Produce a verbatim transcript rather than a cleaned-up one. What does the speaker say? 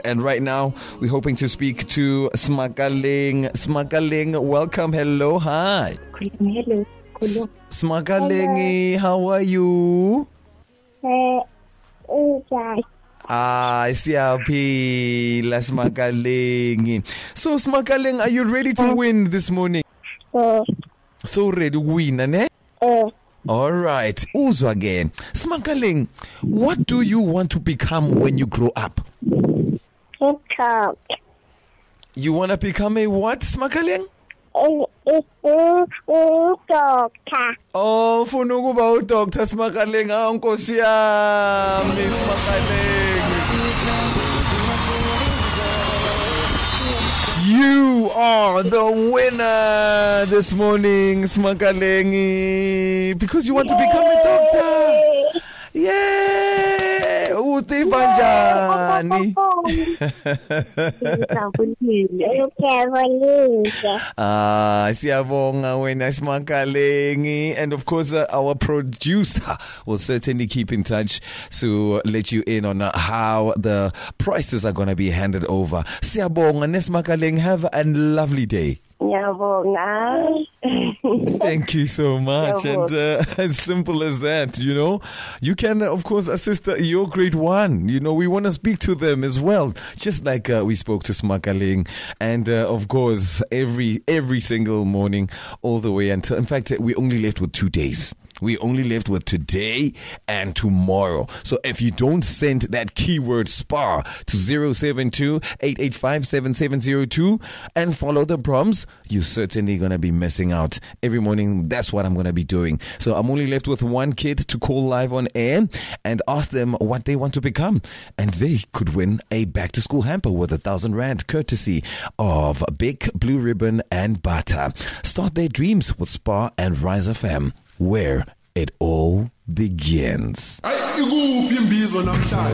And right now, we're hoping to speak to Smakaleng. Smakaleng, welcome. Hello, hi. Hello. Hello. Smakaleng, how are you? Uh, okay. Ah, siyaphila Smakaleng. So, Smakaleng, are you ready to win this morning? Uh, So ready to win, ne? uh, All right. Uzwa again. Smakaleng, what do you want to become when you grow up? talk. You want to become a what, Smakaleng? Uh, uh, uh, doctor. Oh, funa ukuba uDoctor Smakaleng, nkosi yami Smakaleng. You are the winner this morning, Smakaleng, because you want to become a doctor. Yeah, uthi banjani? Ah, siyabonga wena Smakaleng, and of course uh, our producer will certainly keep in touch to let you in on uh, how the prices are going to be handed over. Siyabonga Smakaleng, have a lovely day. Thank you so much. And uh, as simple as that, you know, you can, uh, of course, assist uh, your grade one. You know, we want to speak to them as well, just like uh, we spoke to Smakaleng. And, uh, of course, every every single morning, all the way until, in fact, we only left with two days. We only left with today and tomorrow. So if you don't send that keyword SPAR to zero seven two, eight eight five, seven seven zero two and follow the prompts, you're certainly going to be missing out. Every morning, that's what I'm going to be doing. So I'm only left with one kid to call live on air and ask them what they want to become. And they could win a back to school hamper with a thousand rand courtesy of Big Blue Ribbon and Butter. Start their dreams with SPAR and Rise F M, where it all begins.